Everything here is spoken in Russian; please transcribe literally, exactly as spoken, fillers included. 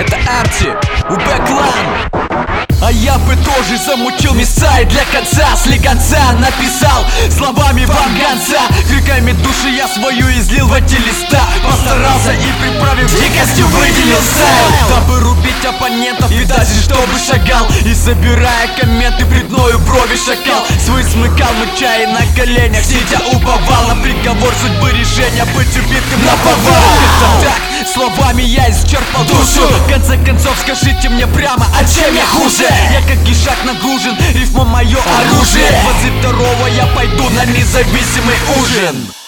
Это Арти, УБ-клан. А я бы тоже замутил места и для конца слегонца написал словами вам гонца. Криками души я свою излил в эти листа. Постарался и приправив дикостью выделил стайл, дабы рубить оппонентов, видать, чтобы шагал. И собирая комменты пред мною брови шакал. Свой смыкал, мыча и на коленях сидя уповал на приговор судьбы, решения быть убитым наповал. Это так, словами я исчерпал душу. В конце концов скажите мне прямо, а чем я хуже? Я как ишак нагружен, рифма мое оружие. Возле второго я пойду на независимый ужин.